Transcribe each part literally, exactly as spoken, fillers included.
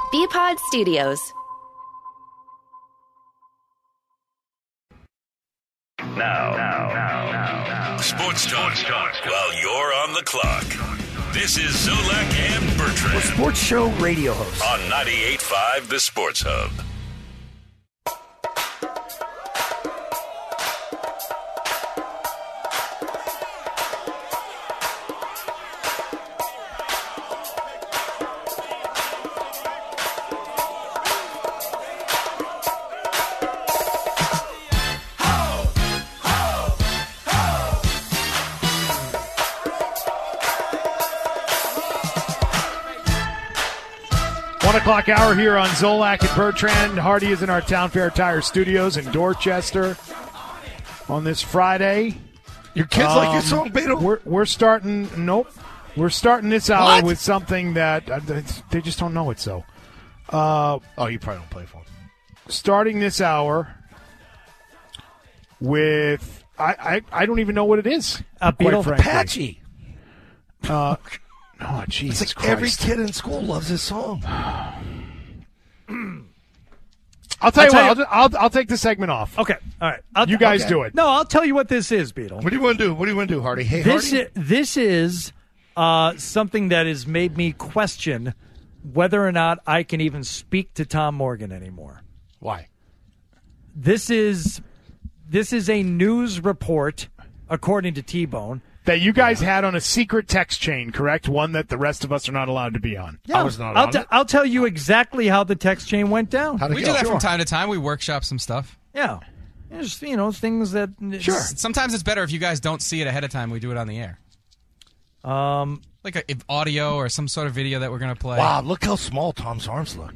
B-Pod Studios. Now, now, now, now, now. Sports talk while you're on the clock. This is Zolak and Bertrand. We're sports show radio hosts. On ninety-eight point five The Sports Hub. One o'clock hour here on Zolak and Bertrand. Hardy is in our Town Fair Tire Studios in Dorchester on this Friday. Your kids um, like your song, Beto? We're, we're starting, nope. We're starting this hour What? with something that uh, they just don't know it so. Uh, oh, you probably don't play for them. Starting this hour with, I, I, I don't even know what it is. A Beetle Apache. Uh, oh, Jesus it's like Christ. Every kid in school loves this song. I'll tell I'll you tell what, you- I'll, I'll, I'll take the segment off. Okay, all right. I'll, You guys okay. do it. No, I'll tell you what this is, Beetle. What do you want to do? What do you want to do, Hardy? Hey, This Hardy. is, this is uh, something that has made me question whether or not I can even speak to Tom Morgan anymore. Why? This is this is a news report, according to T-Bone. That you guys had on a secret text chain, correct? One that the rest of us are not allowed to be on. Yeah, I was not I'll on t- it. I'll tell you exactly how the text chain went down. How'd it We go? do that Sure. from time to time. We workshop some stuff. Yeah, just you know things that Sure. Sometimes it's better if you guys don't see it ahead of time. We do it on the air, Um, like a, if audio or some sort of video that we're going to play. Wow, look how small Tom's arms look.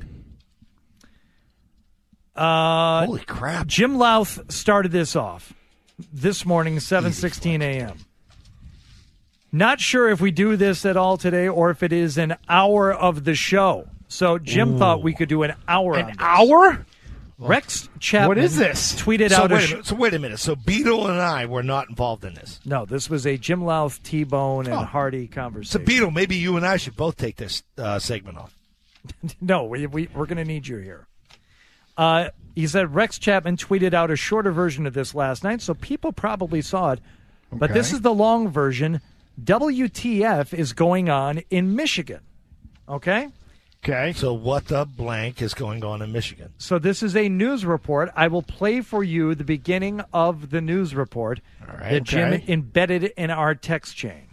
uh, Holy crap. Jim Louth started this off this morning, seven sixteen a.m. Not sure if we do this at all today or if it is an hour of the show. So Jim Ooh. thought we could do an hour. An on this. hour? Rex Chapman. What is this? Tweeted So out a wait, a sh- minute, so wait a minute. So Beetle and I were not involved in this. no. This was a Jim Louth, T-Bone, and Oh. Hardy So conversation. Beetle, maybe you and I should both take this uh, segment off. No, we, we, we're going to need you here. Uh, he said Rex Chapman tweeted out a shorter version of this last night, so people probably saw it. But this Okay. is the long version. W T F is going on in Michigan. Okay? Okay. So what the blank is going on in Michigan? So this is a news report. I will play for you the beginning of the news report All right. that Jim Okay. embedded in our text chain.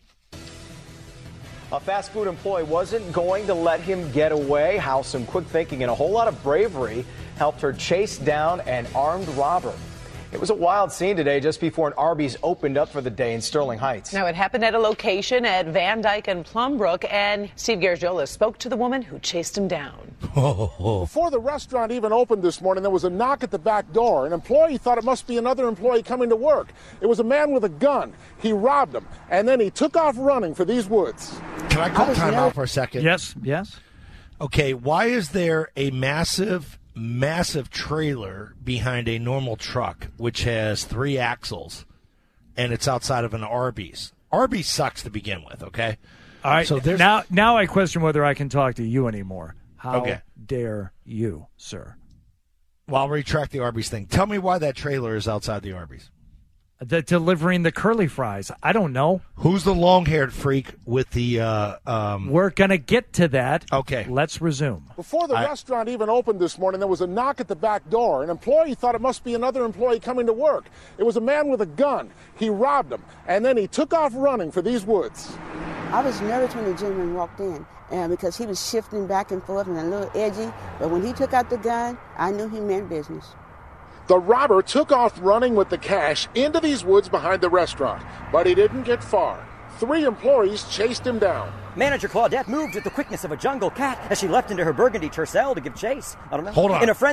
A fast food employee wasn't going to let him get away. How some quick thinking and a whole lot of bravery helped her chase down an armed robber. It was a wild scene today just before an Arby's opened up for the day in Sterling Heights. Now, it happened at a location at Van Dyke and Plumbrook, and Steve Garagiola spoke to the woman who chased him down. Before the restaurant even opened this morning, there was a knock at the back door. An employee thought it must be another employee coming to work. It was a man with a gun. He robbed him, and then he took off running for these woods. Can I call time out for a second? Yes, yes. Okay, why is there a massive, massive trailer behind a normal truck which has three axles and it's outside of an Arby's? Arby's sucks to begin with, okay? All right. So there's- now, now I question whether I can talk to you anymore. How Okay. dare you, sir? Well, I'll retract the Arby's thing. Tell me why that trailer is outside the Arby's. The delivering the curly fries. I don't know. Who's the long-haired freak with the... Uh, um, We're going to get to that. Okay. Let's resume. Before the I- restaurant even opened this morning, there was a knock at the back door. An employee thought it must be another employee coming to work. It was a man with a gun. He robbed him, and then he took off running for these woods. I was nervous when the gentleman walked in uh, because he was shifting back and forth and a little edgy. But when he took out the gun, I knew he meant business. The robber took off running with the cash into these woods behind the restaurant, but he didn't get far. Three employees chased him down. Manager Claudette moved with the quickness of a jungle cat as she leapt into her burgundy Tercel to give chase. I don't know. Hold on. In a friend.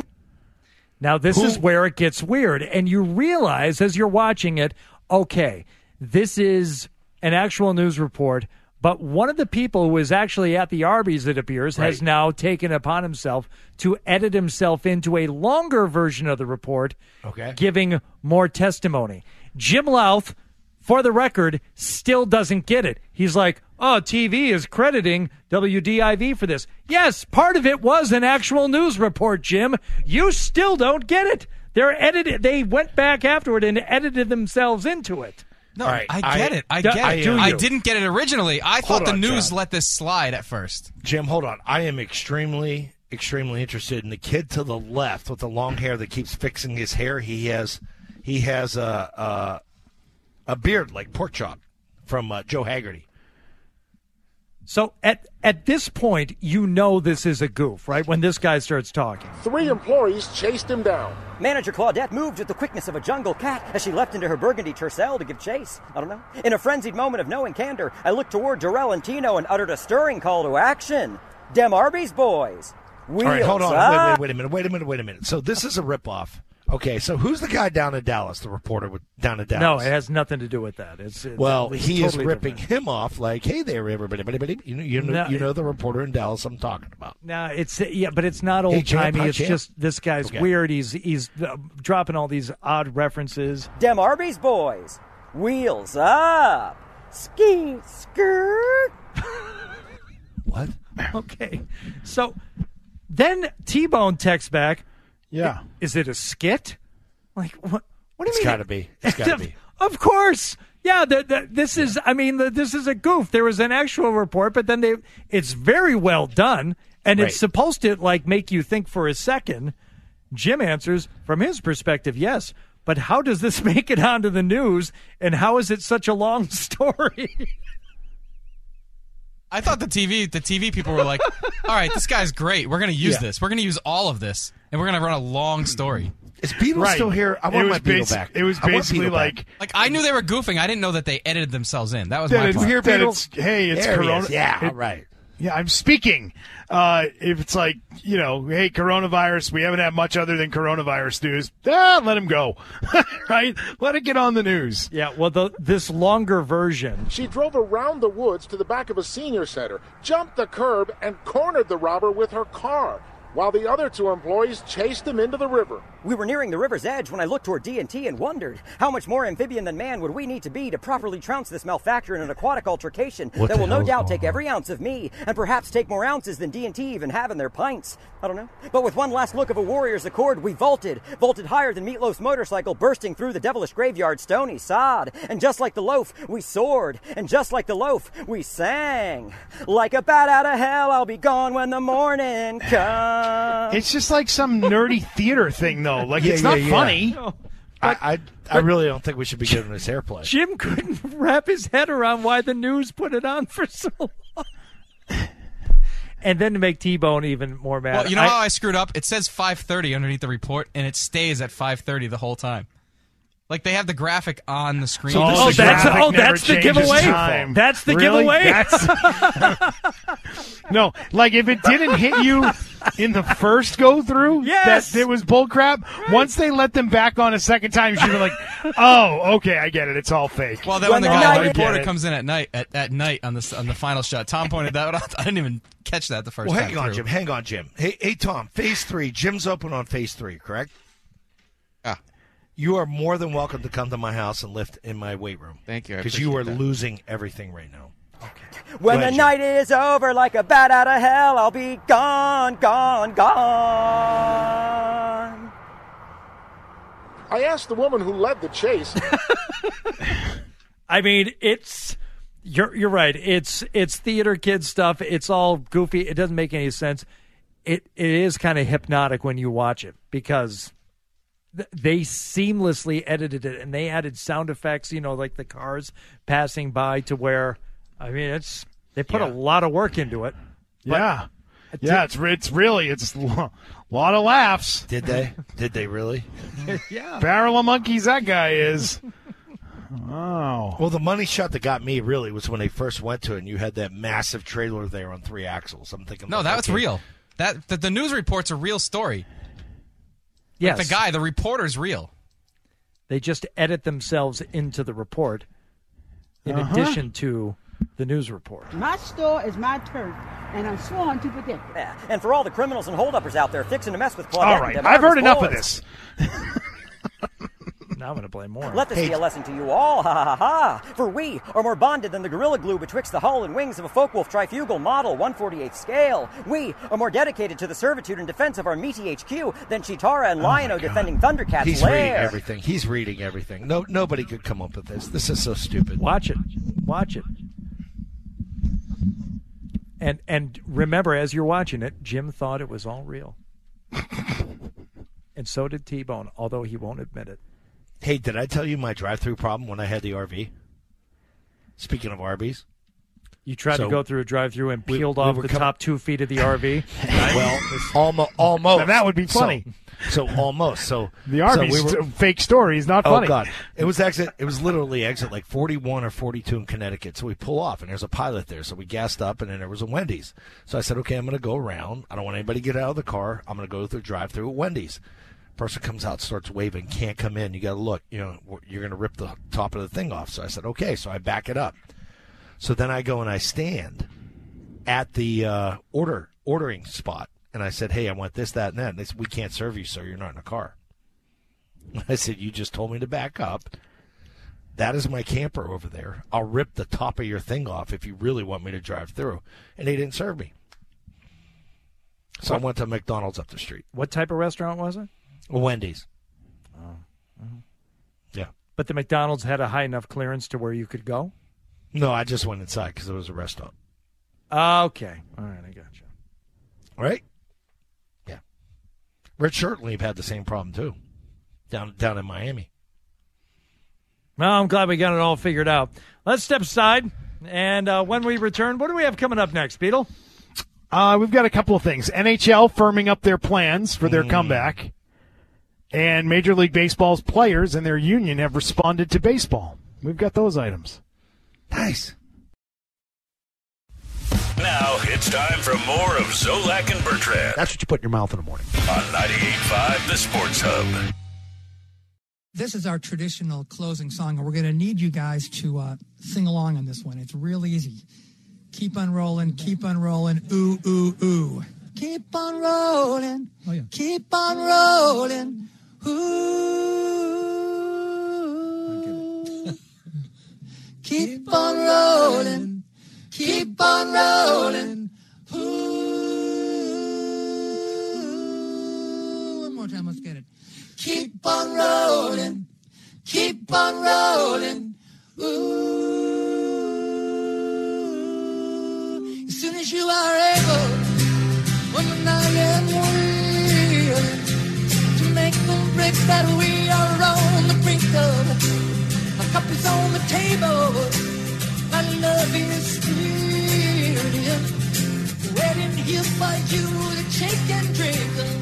Now, this Who- is where it gets weird. And you realize as you're watching it, okay, this is an actual news report. But one of the people who was actually at the Arby's, it appears, has Right. now taken upon himself to edit himself into a longer version of the report, Okay. giving more testimony. Jim Louth, for the record, still doesn't get it. He's like, oh, T V is crediting W D I V for this. Yes, part of it was an actual news report, Jim. You still don't get it. They're edited. They went back afterward and edited themselves into it. No, right, I get I, it. I do, get I, it. do I you? didn't get it originally. I Hold thought the on, news John. let this slide at first. Jim, hold on. I am extremely, extremely interested in the kid to the left with the long hair that keeps fixing his hair. He has, he has a a, a beard like pork chop from uh, Joe Haggerty. So at at this point, you know this is a goof, right? When this guy starts talking. Three employees chased him down. Manager Claudette moved with the quickness of a jungle cat as she leapt into her burgundy tercel to give chase. I don't know. In a frenzied moment of knowing candor, I looked toward Darrell and Tino and uttered a stirring call to action. Dem Arby's boys. Wheels All right, hold on. up. Wait, wait, wait a minute. Wait a minute. Wait a minute. So this is a ripoff. Okay, so who's the guy down in Dallas, the reporter with, down in Dallas? No, it has nothing to do with that. It's, it's Well, it's he totally is ripping different. him off like, hey there, everybody. everybody. You know, you know, No, you know the reporter in Dallas I'm talking about. No, it's yeah, but it's not Hey, old champ, timey. hi, It's champ. just this guy's Okay. weird. He's he's uh, dropping all these odd references. Dem Arby's boys. Wheels up. Ski skirt. What? Okay, so then T-Bone texts back. Yeah. Is it a skit? Like what? What do you It's mean? got to be. It's got to be. Of course. Yeah, the, the, this is, I mean, the, this is a goof. There was an actual report, but then they, it's very well done, and Right. it's supposed to, like, make you think for a second. Jim answers, from his perspective, yes, but how does this make it onto the news, and how is it such a long story? I thought the T V the T V people were like, all right, this guy's great. We're going to use Yeah. this. We're going to use all of this, and we're going to run a long story. Is Beetle Right. still here? I It want was my Beetle basi- back. It was I want basically Beetle back. like Like, I knew they were goofing. I didn't know that they edited themselves in. That was that my it's, part. Here, that Beetle. it's hey, it's There he corona. is. Yeah, it- right. Yeah, I'm speaking. Uh, if it's like, you know, hey, coronavirus, we haven't had much other than coronavirus news. Ah, let him go. Right? Let it get on the news. Yeah, well, the, this longer version. She drove around the woods to the back of a senior center, jumped the curb, and cornered the robber with her car, while the other two employees chased him into the river. We were nearing the river's edge when I looked toward D and T and wondered how much more amphibian than man would we need to be to properly trounce this malefactor in an aquatic altercation What that the will no hell's doubt going take on? every ounce of me and perhaps take more ounces than D and T even have in their pints. I don't know. But with one last look of a warrior's accord, we vaulted, vaulted higher than Meatloaf's motorcycle bursting through the devilish graveyard stony sod. And just like the loaf, we soared. And just like the loaf, we sang. Like a bat out of hell, I'll be gone when the morning comes. It's just like some nerdy theater thing, though. Like, Yeah, it's yeah, not yeah. funny. I, I, I really don't think we should be giving this airplay. Jim couldn't wrap his head around why the news put it on for so long. And then to make T-Bone even more mad. Well, you know I- how I screwed up? It says five thirty underneath the report, and it stays at five thirty the whole time. Like, they have the graphic on the screen. So Oh, the that's graphic oh, never that's the changes giveaway. time. That's the Really? giveaway. That's- no, like if it didn't hit you in the first go through, Yes. that it was bullcrap. Once they let them back on a second time, you should be like, "Oh, okay, I get it. It's all fake." Well, then When when the the guy, night the is- reporter Get it. comes in at night, at, at night on the on the final shot, Tom pointed that out. I didn't even catch that the first Well, time hang on, through. Jim. Hang on, Jim. Hey, hey, Tom. Phase three. Jim's open on phase three, correct? Yeah. You are more than welcome to come to my house and lift in my weight room. Thank you. I Because you are appreciate that. losing everything right now. When Go the ahead, night is over, like a bat out of hell, I'll be gone, gone, gone. I asked the woman who led the chase. I mean, it's you're you're right. It's it's theater kid stuff. It's all goofy. It doesn't make any sense. It it is kind of hypnotic when you watch it because th- they seamlessly edited it and they added sound effects. You know, like the cars passing by to where. I mean, it's they put Yeah. a lot of work into it. But yeah, yeah. It's it's really it's a lot of laughs. Did they? Did they really? yeah. Barrel of monkeys, that guy is. Oh. Well, the money shot that got me really was when they first went to it and you had that massive trailer there on three axles. I'm thinking, No, like, that was okay. real. That the, the news report's a real story. Yes. Like the guy, the reporter's real. They just edit themselves into the report in Uh-huh. addition to the news report. My store is my turf, and I'm sworn to protect it. Yeah. And for all the criminals and holduppers out there fixing to mess with Claudette All and right, them I've heard Arby's enough boys. of this. Now I'm going to play more. Let this be a lesson to you all, ha ha ha ha. For we are more bonded than the gorilla glue betwixt the hull and wings of a Focke-Wulf trifugal model one forty-eighth scale. We are more dedicated to the servitude and defense of our meaty H Q than Chitara and Oh Lion-O defending Thundercat's He's lair. reading everything. He's reading everything. No, nobody could come up with this. This is so stupid. Watch it. Watch it. And and remember, as you're watching it, Jim thought it was all real. And so did T-Bone, although he won't admit it. Hey, did I tell you my drive-through problem when I had the R V? Speaking of Arby's. You tried So, to go through a drive-through and we- peeled we off were the com- top two feet of the R V. Well, almost. almost. Now, that would be funny. So, so almost. So The Arby's so we were, fake story is not oh funny. God, it was exit. It was literally exit like forty-one or forty-two in Connecticut. So we pull off, and there's a pilot there. So we gassed up, and then there was a Wendy's. So I said, okay, I'm going to go around. I don't want anybody to get out of the car. I'm going to go through drive-through at Wendy's. Person comes out, starts waving, can't come in. You got to look. You know, you're going to rip the top of the thing off. So I said, okay. So I back it up. So then I go and I stand at the uh, order ordering spot, and I said, hey, I want this, that, and that. And they said, we can't serve you, sir. You're not in a car. I said, you just told me to back up. That is my camper over there. I'll rip the top of your thing off if you really want me to drive through. And they didn't serve me. So I went to McDonald's up the street. What type of restaurant was it? Wendy's. Oh. Mhm. Yeah. But the McDonald's had a high enough clearance to where you could go? No, I just went inside because it was a restaurant. Okay. All right, I got you. Right? Yeah. Rich Shirtleaf had the same problem, too, down down in Miami. Well, I'm glad we got it all figured out. Let's step aside, and uh, when we return, what do we have coming up next, Beetle? Uh, we've got a couple of things. N H L firming up their plans for their Mm. comeback. And Major League Baseball's players and their union have responded to baseball. We've got those items. Nice. Now it's time for more of Zolak and Bertrand That's what you put in your mouth in the morning. on ninety-eight point five The Sports Hub. This is our traditional closing song, and we're going to need you guys to uh, sing along on this one. It's real easy. Keep on rolling, keep on rolling, ooh, ooh, ooh. Keep on rolling, oh, yeah. Keep on rolling, ooh. Keep on rolling, keep on rolling, ooh. One more time, let's get it. Keep on rolling, keep on rolling, ooh. As soon as you are able, when the night and willing to make the breaks that we are on the brink of. My cup is on the table, my love is spilling, waiting here for you to take and drink of.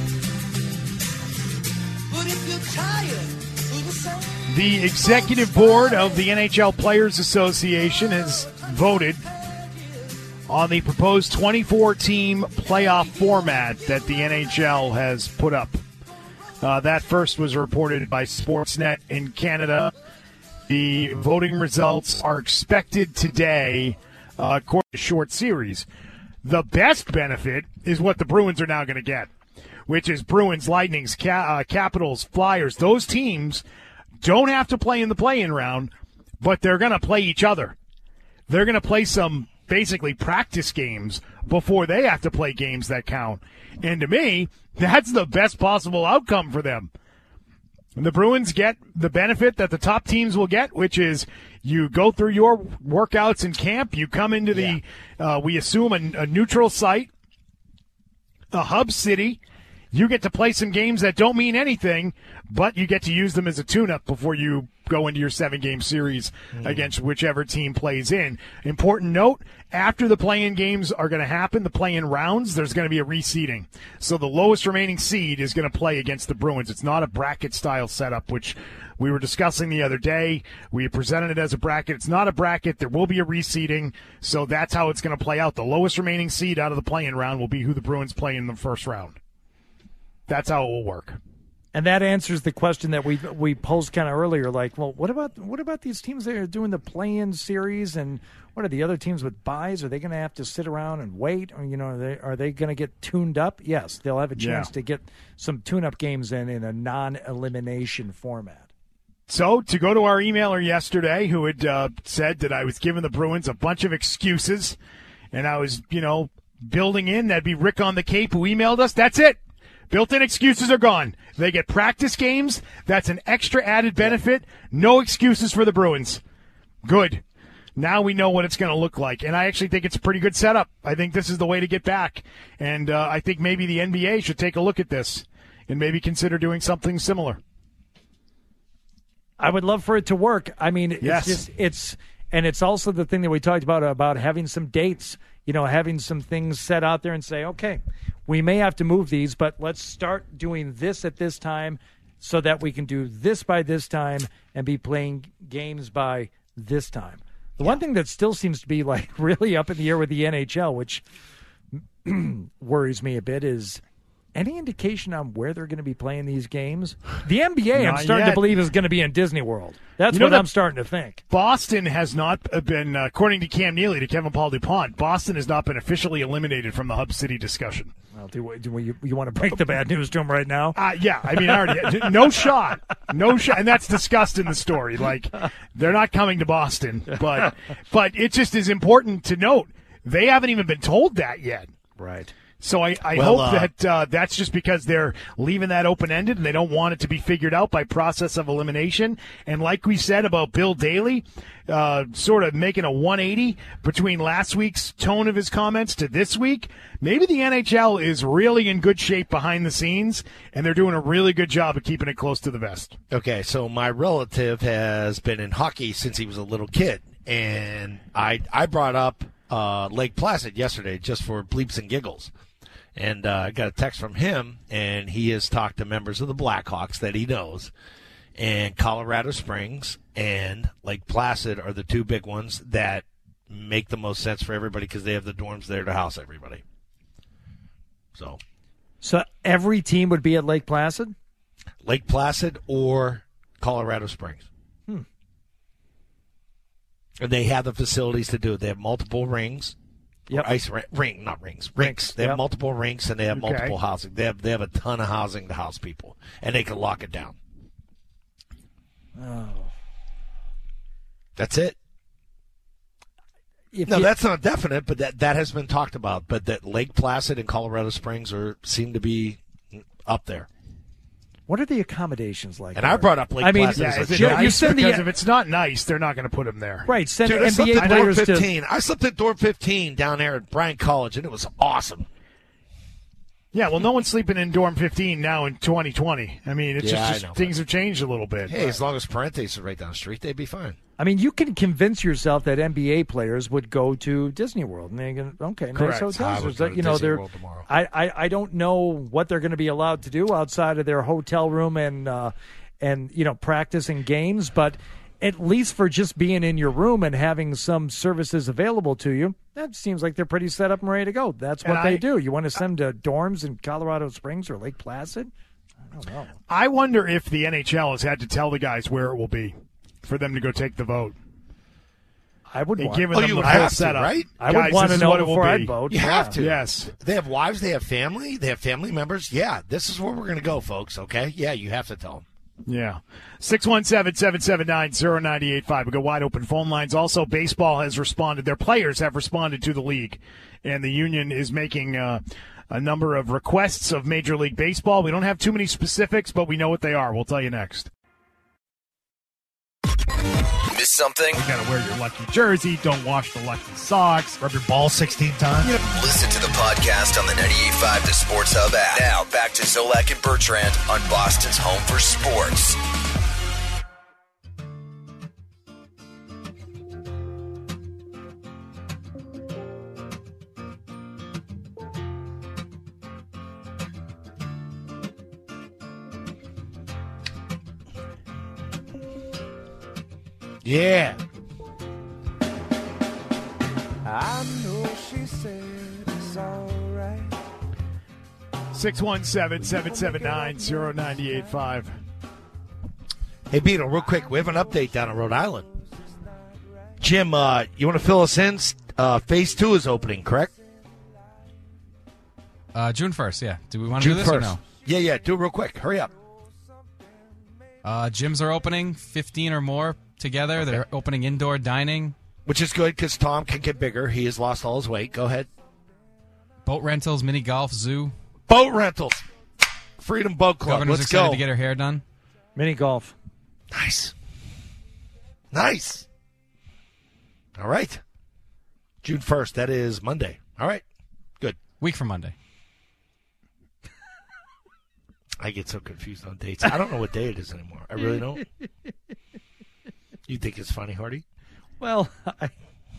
But if you're tired, we'll say. The executive board of the N H L Players Association has voted on the proposed twenty-four team playoff format that the N H L has put up. Uh, that first was reported by Sportsnet in Canada. The voting results are expected today, uh, according to short series. The best benefit is what the Bruins are now going to get, which is Bruins, Lightnings, Ca- uh, Capitals, Flyers. Those teams don't have to play in the play-in round, but they're going to play each other. They're going to play some basically practice games before they have to play games that count. And to me, that's the best possible outcome for them. The Bruins get the benefit that the top teams will get, which is you go through your workouts in camp, you come into the, yeah. uh, we assume, a, a neutral site, a hub city. You get to play some games that don't mean anything, but you get to use them as a tune-up before you go into your seven-game series mm. against whichever team plays in. Important note, after the play-in games are going to happen, the play-in rounds, there's going to be a reseeding. So the lowest remaining seed is going to play against the Bruins. It's not a bracket-style setup, which we were discussing the other day. We presented it as a bracket. It's not a bracket. There will be a reseeding, so that's how it's going to play out. The lowest remaining seed out of the play-in round will be who the Bruins play in the first round. That's how it will work. And that answers the question that we we posed kind of earlier, like, well, what about what about these teams that are doing the play-in series, and what are the other teams with buys? Are they going to have to sit around and wait, or you know, are they, are they going to get tuned up? Yes, they'll have a chance yeah. to get some tune-up games in in a non-elimination format. So, to go to our emailer yesterday who had uh, said that I was giving the Bruins a bunch of excuses, and I was, you know, building in, that'd be Rick on the Cape who emailed us. That's it. Built-in excuses are gone. They get practice games. That's an extra added benefit. No excuses for the Bruins. Good. Now we know what it's going to look like, and I actually think it's a pretty good setup. I think this is the way to get back, and uh, I think maybe the N B A should take a look at this and maybe consider doing something similar. I would love for it to work. I mean, yes. it's just, it's, and it's also the thing that we talked about, about having some dates, you know, having some things set out there and say, okay, we may have to move these, but let's start doing this at this time so that we can do this by this time and be playing games by this time. The one thing that still seems to be like really up in the air with the N H L, which worries me a bit, is any indication on where they're going to be playing these games? The N B A, I'm Not starting yet. to believe, is going to be in Disney World. That's You know what that- I'm starting to think. Boston has not been, uh, according to Cam Neely, to Kevin Paul DuPont, Boston has not been officially eliminated from the Hub City discussion. Well, do, do you, you want to break the bad news to him right now? Uh, yeah, I mean, I already no shot, no shot, and that's discussed in the story. Like, they're not coming to Boston, but but it just is important to note they haven't even been told that yet. Right. So I, I Well, hope uh, that uh, that's just because they're leaving that open-ended and they don't want it to be figured out by process of elimination. And like we said about Bill Daly, uh, sort of making a one eighty between last week's tone of his comments to this week, maybe the N H L is really in good shape behind the scenes, and they're doing a really good job of keeping it close to the vest. Okay, so my relative has been in hockey since he was a little kid, and I I brought up uh, Lake Placid yesterday just for bleeps and giggles. And uh, I got a text from him, and he has talked to members of the Blackhawks that he knows. And Colorado Springs and Lake Placid are the two big ones that make the most sense for everybody because they have the dorms there to house everybody. So, So every team would be at Lake Placid? Lake Placid or Colorado Springs. Hmm. And they have the facilities to do it. They have multiple rings. Yep. Ice ring, ring, not rings, rinks. They have yep. multiple rinks and they have Okay. multiple housing. They have they have a ton of housing to house people, and they can lock it down. Oh. That's it. If No, you- that's not definite, but that that has been talked about. But that Lake Placid and Colorado Springs are seem to be up there. What are the accommodations like? And I there? brought up Lake I mean, Placid Yeah, as a is it joke. you nice? send the- Because if it's not nice, they're not going to put them there. Right, send Dude, I N slept B A at dorm players to. fifteen. I slept at dorm fifteen down there at Bryant College, and it was awesome. Yeah, well, no one's sleeping in dorm fifteen now in twenty twenty. I mean, it's Yeah, I just, know. just things have changed a little bit. Hey, as long as Parentes is right down the street, they'd be fine. I mean, you can convince yourself that N B A players would go to Disney World, and they can okay, nice Correct. hotels. I would There's go that- to you know, Disney they're. World tomorrow. I, I I don't know what they're going to be allowed to do outside of their hotel room and uh, and you know practicing games, but at least for just being in your room and having some services available to you, that seems like they're pretty set up and ready to go. That's what And they I- do. You want to send to dorms in Colorado Springs or Lake Placid? I don't know. I wonder if the N H L has had to tell the guys where it will be for them to go take the vote. I would They've want. given Oh, them you the would full have to, setup. right? I would Guys, want this to is know what it will before be. I'd vote. You Yeah. have to. Yes. They have wives. They have family. They have family members. Yeah, this is where we're going to go, folks. Okay. Yeah, you have to tell them. Yeah. six one seven, seven seven nine, zero nine eight five. We got wide open phone lines. Also, baseball has responded. Their players have responded to the league, and the union is making uh, a number of requests of Major League Baseball. We don't have too many specifics, but we know what they are. We'll tell you next. Miss something? You got to wear your lucky jersey. Don't wash the lucky socks. Rub your ball sixteen times. You know, Listen to the podcast on the ninety-eight point five The Sports Hub app. Now, back to Zolak and Bertrand on Boston's home for sports. Yeah. I know she said it's all right. six one seven, seven seven nine, zero nine eight five. Hey, Beetle, real quick, we have an update down in Rhode Island. Jim, uh, you want to fill us in? Uh, phase two is opening, correct? Uh, June first, yeah. Do we want to June do this or first. no? Yeah, yeah. Do it real quick. Hurry up. Uh, gyms are opening, fifteen or more together. Okay. They're opening indoor dining. Which is good because Tom can get bigger. He has lost all his weight. Go ahead. Boat rentals, mini golf, zoo. Boat rentals. Freedom Boat Club. Governor's Let's excited go. to get her hair done. Mini golf. Nice. Nice. All right. June first. That is Monday. All right. Good. Week from Monday. I get so confused on dates. I don't know what day it is anymore. I really don't. You think it's funny, Hardy? Well, I,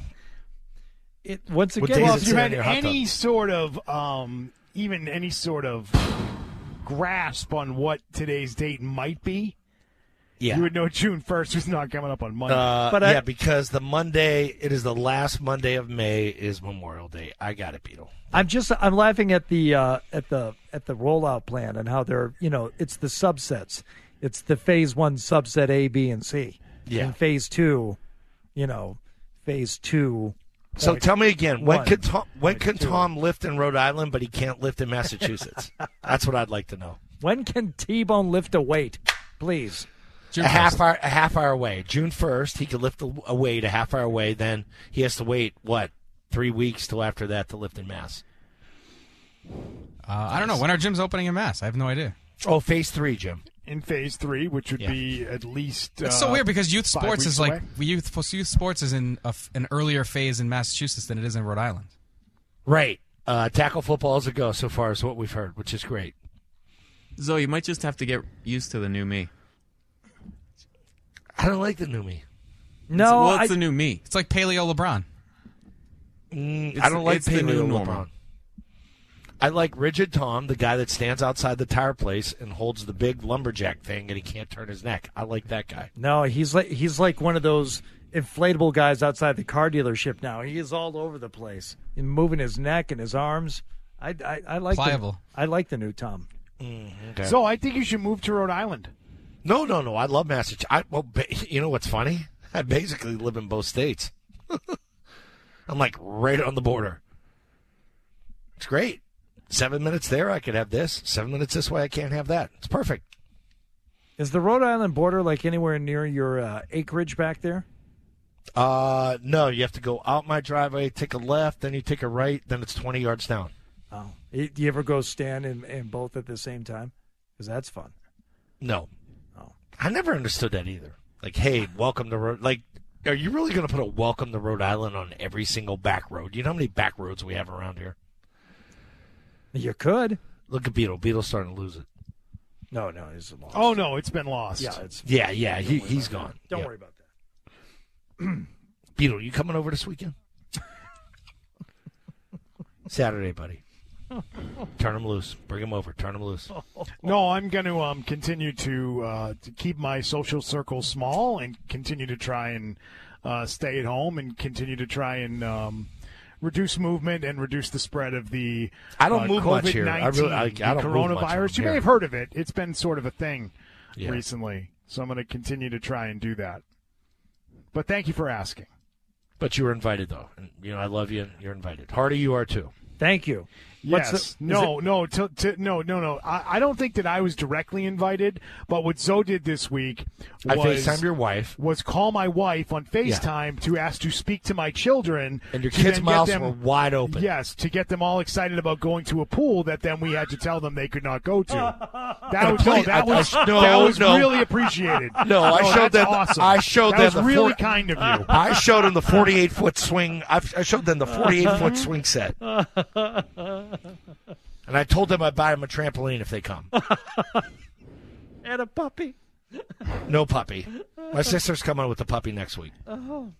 it once What again, day Well, is if it you say had on your hot any tub? sort of, um, even any sort of grasp on what today's date might be, Yeah. you would know June first was not coming up on Monday. Uh, But I- yeah, because the Monday, it is the last Monday of May is Memorial Day. I got it, Beetle. I'm just I'm laughing at the uh, at the at the rollout plan and how they're you know it's the subsets. It's the phase one subset A, B, and C. Yeah. And phase two, you know, phase two. So point tell me again, when one, can Tom, when can point two. Tom lift in Rhode Island, but he can't lift in Massachusetts? That's what I'd like to know. When can T-Bone lift a weight, please? a half hour, a half hour away. June first, he could lift a, a weight a half hour away. Then he has to wait what three weeks till after that to lift in Mass. Uh, I don't know. When are gyms opening in Mass? I have no idea. Oh, phase three, Jim. In phase three, which would Yeah. be at least. It's uh, so weird because youth five sports weeks is like away. youth youth sports is in a f an earlier phase in Massachusetts than it is in Rhode Island. Right. Uh, tackle football is a go so far, is what we've heard, which is great. Zoe, you might just have to get used to the new me. I don't like the new me. No, It's- well, it's I, the new me. It's like Paleo LeBron. Mm, It's- I don't like it's the new Paleo normal. LeBron. I like Rigid Tom, the guy that stands outside the tire place and holds the big lumberjack thing and he can't turn his neck. I like that guy. no, he's like he's like one of those inflatable guys outside the car dealership now. He is all over the place, and moving his neck and his arms. I I, I like Pliable. The, I like the new Tom. Okay. So I think you should move to Rhode Island. No, no, no. I love Massachusetts. I, well, ba- you know what's funny? I basically live in both states. I'm like right on the border. It's great. Seven minutes there, I could have this. Seven minutes this way, I can't have that. It's perfect. Is the Rhode Island border like anywhere near your uh, acreage back there? Uh, no, you have to go out my driveway, take a left, then you take a right, then it's twenty yards down. Oh, do you ever go stand in, in both at the same time? Because that's fun. No. Oh. I never understood that either. Like, hey, welcome to Rhode. Like, are you really going to put a welcome to Rhode Island on every single back road? You know how many back roads we have around here? You could. Look at Beetle. Beetle's starting to lose it. No, no, it's lost. Oh no, it's been lost. Yeah, it's Yeah, yeah, he, he's gone. Don't Yeah. worry about that. Beetle, you coming over this weekend? Saturday, buddy. Turn him loose. Bring him over. Turn him loose. No, I'm going to um, continue to uh, to keep my social circle small and continue to try and uh, stay at home and continue to try and um, reduce movement and reduce the spread of the I don't uh, move COVID much here. I really- I- I the don't move much coronavirus. You here. may have heard of it. It's been sort of a thing Yeah. recently, so I'm going to continue to try and do that. But thank you for asking. But you were invited, though. And, you know, I love you, and you're invited. Hardy, you are, too. Thank you. What's Yes. the- no, no, to, to, no, no, no. I, I don't think that I was directly invited, but what Zoe did this week I was, FaceTimed your wife. was call my wife on FaceTime to ask to speak to my children. And your to kids' then get mouths them- were wide open. Yes, to get them all excited about going to a pool that then we had to tell them they could not go to. That was, no, Please, that I- I- was, no, that was no. really appreciated. No, I showed that's them. Awesome. I showed that them was the really forty kind of you. I showed them the forty-eight foot swing. I, I showed them the forty-eight foot swing set, and I told them I'd buy them a trampoline if they come. And a puppy. No puppy. My sister's coming with the puppy next week. Oh.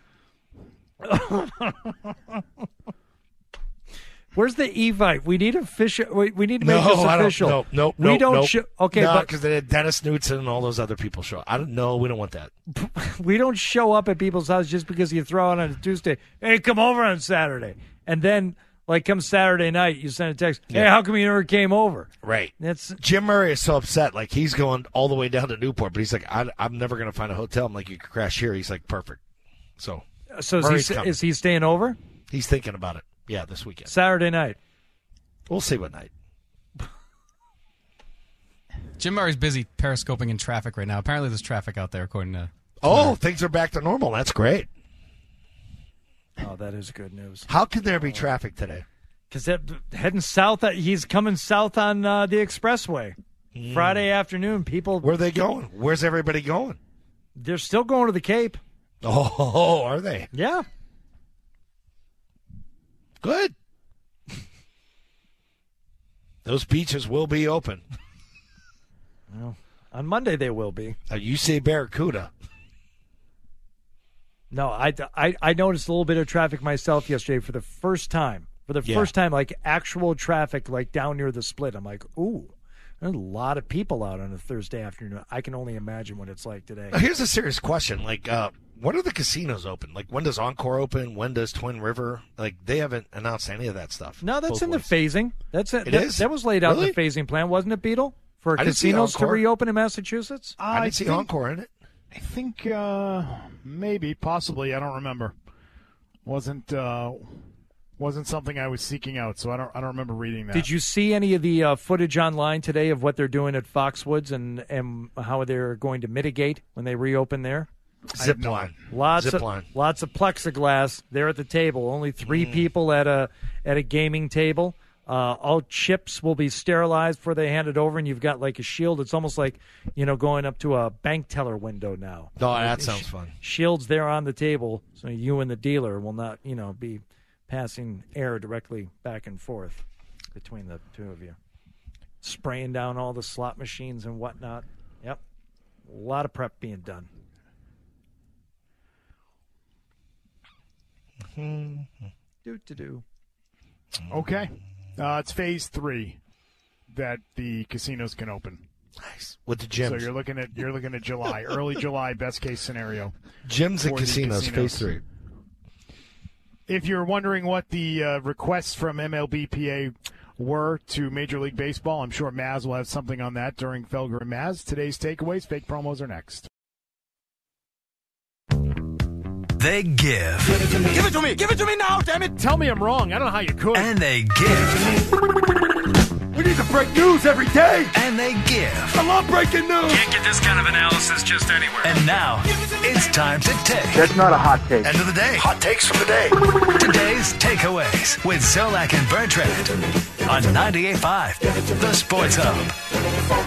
Where's the Evite? We need official. We, we need to make No, this I don't. official. No, no, we no, don't. no. Show, okay, no, but because they had Dennis Knudsen and all those other people show. I don't know. We don't want that. we don't show up at people's house just because you throw out on a Tuesday. Hey, come over on Saturday, and then like come Saturday night, you send a text. Hey, Yeah. how come you never came over? Right. That's Jim Murray is so upset. Like he's going all the way down to Newport, but he's like, I, I'm never going to find a hotel. I'm like, you could crash here. He's like, perfect. So, so. Is Murray's he, coming. is he staying over He's thinking about it. Yeah, this weekend. Saturday night? We'll see what night. Jim Murray's busy periscoping in traffic right now. Apparently there's traffic out there, according to... Oh, things are back to normal. That's great. Oh, that is good news. How could there be traffic today? Because heading south, he's coming south on uh, the expressway. Mm. Friday afternoon, people... Where are they going? Where's everybody going? They're still going to the Cape. Oh, are they? Yeah. Good. Those beaches will be open. Well, on Monday they will be. Uh, you say Barracuda. No, I, I, I noticed a little bit of traffic myself yesterday for the first time. For the Yeah. first time, like actual traffic, like down near the split. I'm like, ooh, there's a lot of people out on a Thursday afternoon. I can only imagine what it's like today. Now, here's a serious question. Like, uh, when are the casinos open? Like, when does Encore open? When does Twin River? Like, they haven't announced any of that stuff. No, that's both in ways. the phasing. That's it. It that, is? that was laid out Really? in the phasing plan, wasn't it, Beetle? For I didn't see casinos to Encore. reopen in Massachusetts? I didn't see think- Encore in it. I think uh, maybe, possibly. I don't remember. Wasn't uh, wasn't something I was seeking out, so I don't I don't remember reading that. Did you see any of the uh, footage online today of what they're doing at Foxwoods and, and how they're going to mitigate when they reopen there? Zip line. Lots Zip of line. lots of plexiglass there at the table. Only three Mm. people at a at a gaming table. Uh, all chips will be sterilized before they hand it over, and you've got like a shield. It's almost like, you know, going up to a bank teller window now. Oh, that Like, sounds sh- fun. Shields there on the table, so you and the dealer will not, you know, be passing air directly back and forth between the two of you. Spraying down all the slot machines and whatnot. Yep, a lot of prep being done. Do to do. Okay. Uh, it's phase three that the casinos can open. Nice. With the gyms. So you're looking at you're looking at July, early July, best case scenario. Gyms and for the casinos, phase three. If you're wondering what the uh, requests from M L B P A were to Major League Baseball, I'm sure Maz will have something on that during Felger and Maz. Today's takeaways, fake promos are next. They give. Give it to me. Give it to me. Give it to me now, damn it. Tell me I'm wrong. I don't know how you could. And they give. We need to break news every day. And they give. I love breaking news. Can't get this kind of analysis just anywhere. And now, it's time to take. That's not a hot take. End of the day. Hot takes from the day. Today's takeaways with Zolak and Bertrand on ninety-eight point five, The Sports Hub.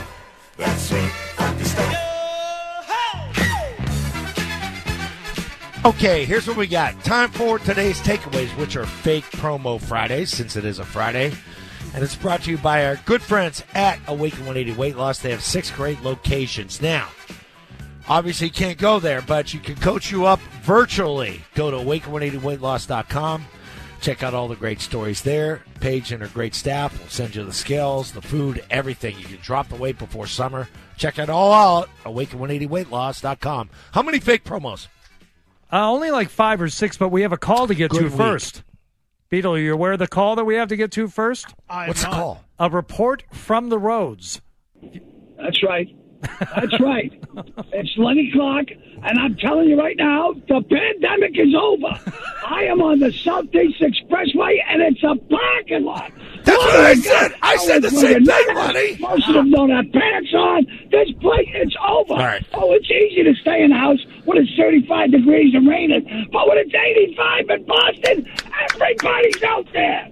Okay, here's what we got. Time for today's takeaways, which are fake promo Fridays, since it is a Friday. And it's brought to you by our good friends at Awaken one eighty Weight Loss. They have six great locations. Now, obviously you can't go there, but you can coach you up virtually. Go to awaken one eighty weight loss dot com. Check out all the great stories there. Paige and her great staff will send you the scales, the food, everything. You can drop the weight before summer. Check it all out. awaken one eighty weight loss dot com. How many fake promos? Uh, only like five or six, but we have a call to get Good to week. first. Beetle, are you aware of the call that we have to get to first? I'm What's the not. call? A report from the roads. That's right. That's right. It's Lenny Clark, and I'm telling you right now, the pandemic is over. I am on the Southeast Expressway, and it's a parking lot. That's what I said. I said the same thing, Lenny. Most of them don't have pants on. This place, it's over. All right. Oh, it's easy to stay in the house when it's thirty-five degrees and raining, but when it's eighty-five in Boston, everybody's out there.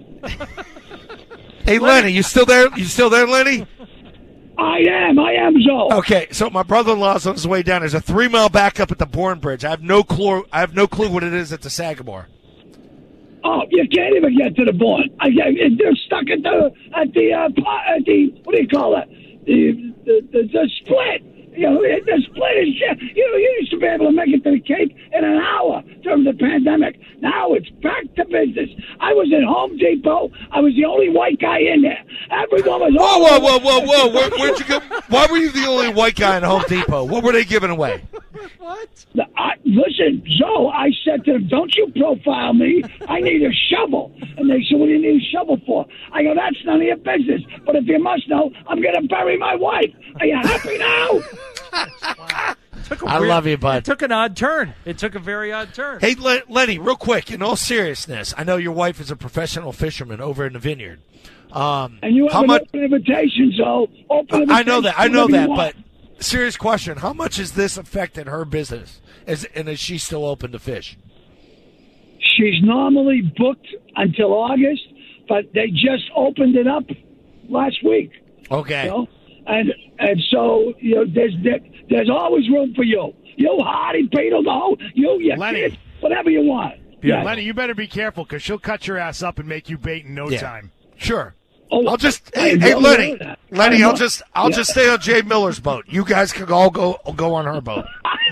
Hey, Lenny, you still there? You still there, Lenny? I am. I am, Joe. Okay, so my brother-in-law's on his way down. There's a three-mile backup at the Bourne Bridge. I have no clue. I have no clue what it is at the Sagamore. Oh, you can't even get to the board. I, I, they're stuck at the at the uh, po- at the what do you call it? The the, the, the split. You know, the split is. You know, you used to be able to make it to the Cape in an hour during the pandemic. Now it's back to business. I was at Home Depot. I was the only white guy in there. Everyone was. Whoa, whoa, whoa, whoa, whoa! Where, where'd you go? Why were you the only white guy in Home Depot? What were they giving away? The- I, listen, Joe, I said to them, don't you profile me. I need a shovel. And they said, what do you need a shovel for? I go, that's none of your business. But if you must know, I'm going to bury my wife. Are you happy now? Took a I weird- love you, bud. It took an odd turn. It took a very odd turn. Hey, Len- Lenny, real quick, in all seriousness, I know your wife is a professional fisherman over in the vineyard. Um, And you have how an much? open invitation, so open I know that. I know invitation, that. whatever you But serious question: how much has this affected her business? Is and is she still open to fish? She's normally booked until August, but they just opened it up last week. Okay. You know? And and so you know, there's there, there's always room for you. You, Hardy, Peter, the whole you, your Lenny. kids, whatever you want. Yeah, Lenny, you better be careful because she'll cut your ass up and make you bait in no Yeah. time. Sure. Oh, I'll just I hey, hey know Lenny, that. Lenny, I I'll know- just I'll yeah. just stay on Jay Miller's boat. You guys can all go go on her boat.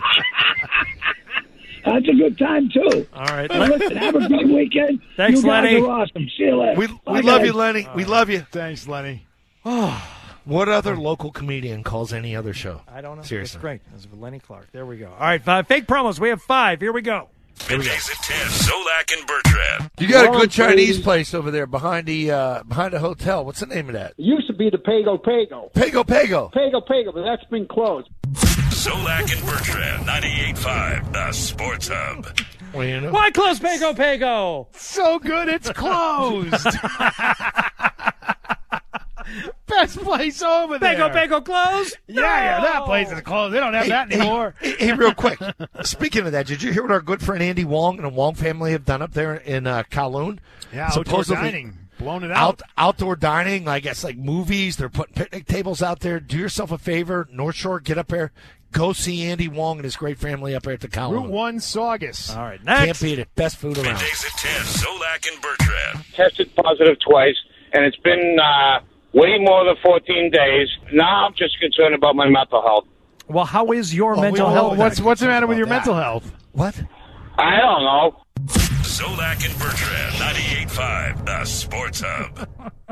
That's a good time too. All right. Hey, listen, have a good weekend. Thanks, you guys Lenny. are awesome. See you later. We Bye, we love guys. you, Lenny. We love you. Thanks, Lenny. What other local comedian calls any other show? I don't know. Seriously. That's great. That's Lenny Clark. There we go. All right, five fake promos. We have five. Here we go. Middays at ten. Solak and Bertrand. You got a Well, good Chinese please. place over there behind the uh, behind the hotel. What's the name of that? It used to be the Pago Pago. Pago Pago. Pago Pago, but that's been closed. Solak and Bertrand. ninety-eight point five. The Sports Hub. Well, you know. Why close Pago Pago? So good, it's closed. Best place over there. Pago Pago closed? Yeah, yeah, that place is closed. They don't have that anymore. Hey, hey, real quick. Speaking of that, did you hear what our good friend Andy Wong and the Wong family have done up there in uh, Kowloon? Yeah, outdoor dining. Blown it out. Out, outdoor dining, I guess, like movies. They're putting picnic tables out there. Do yourself a favor, North Shore, get up there. Go see Andy Wong and his great family up there at the Kowloon. Route one, Saugus. All right, Can't next. beat it. Best food around. Middays at ten. Solak and Bertrand. Tested positive twice, and it's been uh, way more than fourteen days. Now I'm just concerned about my mental health. Well, how is your Well, we mental all health? know What's what's the matter with your about mental that. health? What? I don't know. Solak and Bertrand. ninety-eight point five. The Sports Hub.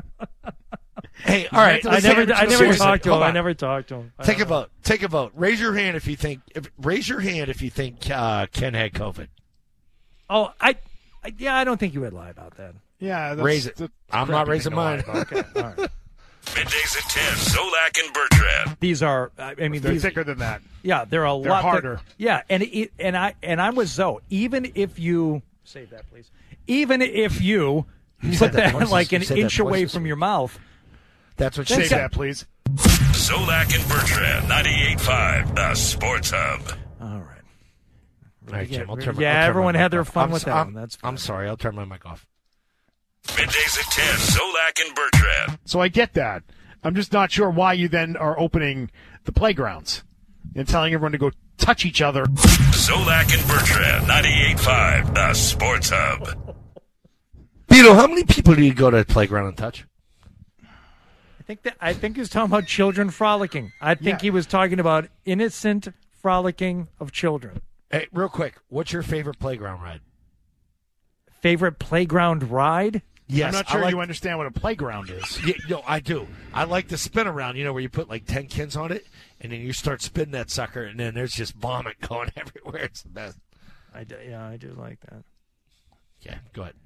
Hey, all right. I let's never, take- I never seriously, talked to him. hold I on. never talked to him. I Take a don't know. vote. Take a vote. Raise your hand if you think. If, raise your hand if you think uh, Ken had COVID. Oh, I, I, yeah, I don't think you would lie about that. Yeah, that's, Raise it. that's I'm crappy not thing raising to lie mine. about. Okay, all right. Middays at ten. Solak and Bertrand. These are, I mean, They're these, thicker than that. yeah, they're a They're lot thick- harder. Yeah, and it, and I and I'm with Zoe. Even if you save that, please. Even if you put that that twice. like an You said that inch away twice. from your mouth, That's what she Save said. that, please. Solak and Bertrand. ninety-eight point five. The Sports Hub. all right. All right, Jim. I'll turn my, Yeah, I'll turn my everyone mic had their off. fun I'm, with that I'm, one. That's I'm fine. sorry. I'll turn my mic off. Middays at ten. Solak and Bertrand. So I get that. I'm just not sure why you then are opening the playgrounds and telling everyone to go touch each other. Solak and Bertrand. ninety-eight point five. The Sports Hub. Beto, how many people do you go to the playground and touch? I think that I think he was talking about children frolicking. I think Yeah. he was talking about innocent frolicking of children. Hey, real quick. What's your favorite playground ride? Favorite playground ride? Yes, I'm not I sure like- you understand what a playground is. Yeah, no, I do. I like the spin around, you know, where you put like ten kids on it, and then you start spinning that sucker, and then there's just vomit going everywhere. It's the best. I do, yeah, I do like that. Yeah, go ahead.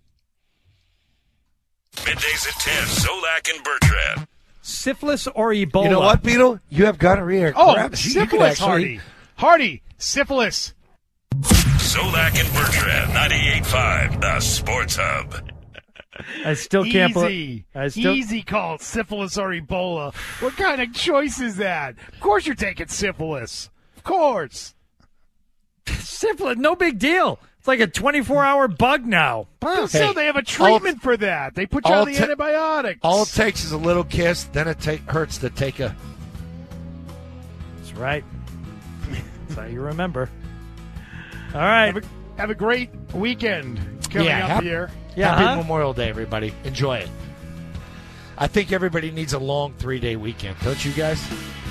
Middays at ten. Solak and Bertrand. Syphilis or Ebola? You know what, Beetle? You have gonorrhea. Oh, Crap. You- you could syphilis, actually- Hardy. Hardy, syphilis. Solak and Bertrand. ninety-eight point five. The Sports Hub. I still can't Easy. believe. I still, Easy call, syphilis or Ebola. What kind of choice is that? Of course you're taking syphilis. Of course. syphilis, no big deal. It's like a twenty-four hour bug now. But still, they have a treatment for that. They put you all on the ta- antibiotics. All it takes is a little kiss, then it take, hurts to take a. That's right. That's how you remember. All right. Have a, have a great weekend coming Yeah, up hap- here. Yeah, Happy huh? Memorial Day, everybody. Enjoy it. I think everybody needs a long three day weekend, don't you guys?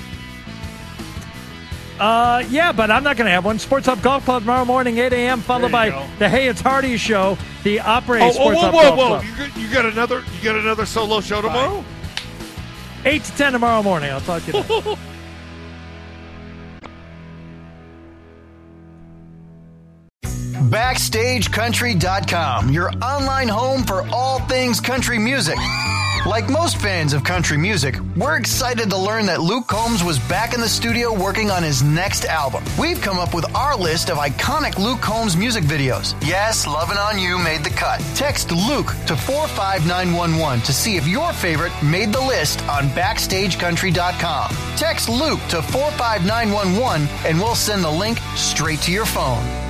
Uh, yeah, but I'm not going to have one. Sports Hub Golf Club tomorrow morning, eight a.m., followed by go. the Hey It's Hardy Show, the Opry Oh, Sports whoa, Hub whoa, Golf whoa! Club. You got, you got another? You got another solo show tomorrow? eight to ten tomorrow morning. I'll talk to you then. Backstage Country dot com, your online home for all things country music. Like most fans of country music, we're excited to learn that Luke Combs was back in the studio working on his next album. We've come up with our list of iconic Luke Combs music videos. Yes, Lovin' On You made the cut. Text Luke to four five nine one one to see if your favorite made the list on backstage country dot com. Text Luke to four five nine one one and we'll send the link straight to your phone.